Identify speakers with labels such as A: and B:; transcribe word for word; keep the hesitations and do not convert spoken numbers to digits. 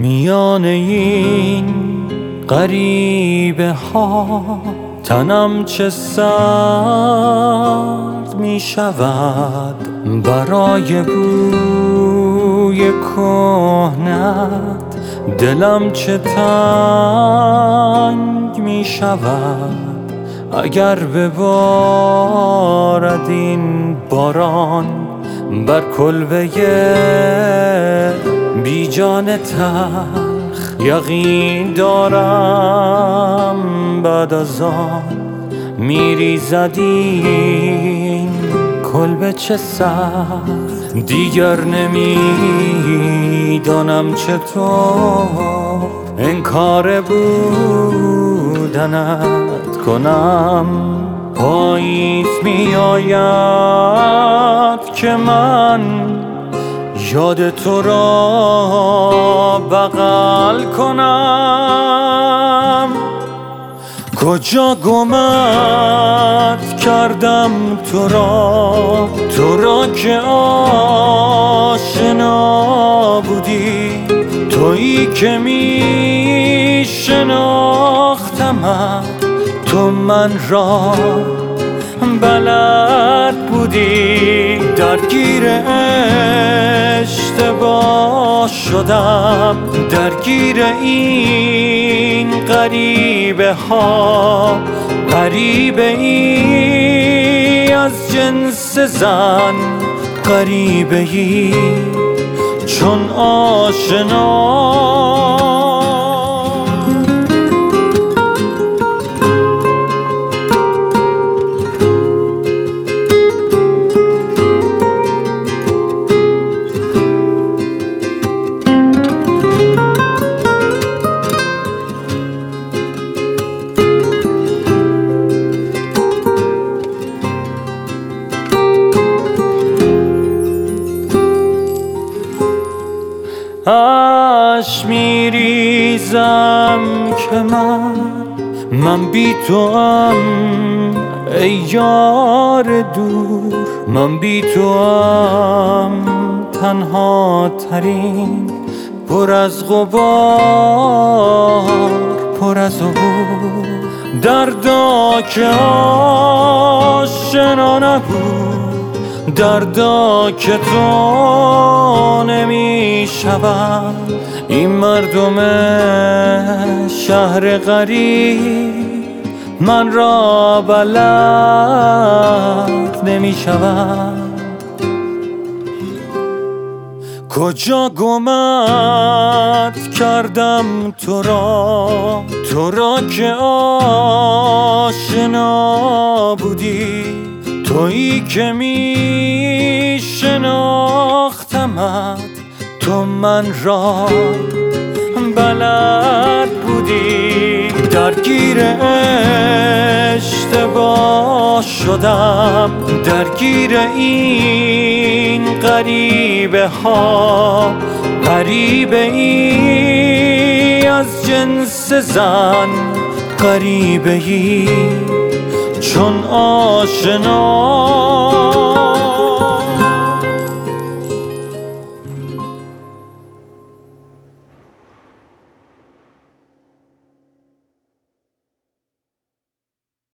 A: میان این غریبه ها تنم چه سرد می شود برای بوی کهنت، دلم چه تنگ می شود اگر ببارد این باران بر کلبه بی جان تلخ. یقین دارم بعد از آن میریزد این کلبه چه سخت. دیگر نمیدانم چطور انکار بودنت کنم. پاییز میآید که من یاد تو را بغل کنم. کجا گمت کردم تو را، تو را که آشنا بودی، تویی که می شناختمت، تو من را بلد بودی. درگیر اشتباه شدم، درگیر این غریبه ها. غریبه ای از جنس زن، غریبه ای چون آشنا. اش میریزم که من من بی تو ام ای یار دور. من بی تو ام تنها ترین، پر از غبار، پر از عبور. دردا که آشنا نبود، دردا که تو نمی شود. این مردم شهر غریب من را بلد نمی شود. کجا گمت کردم تو را، تو را که آشنا بودی، تویی که می شناختمت، تو من را بلد بودی. درگیر اشتباه شدم، درگیر این غریبه ها. غریبه ای از جنس زن، غریبه ای چون آشنا.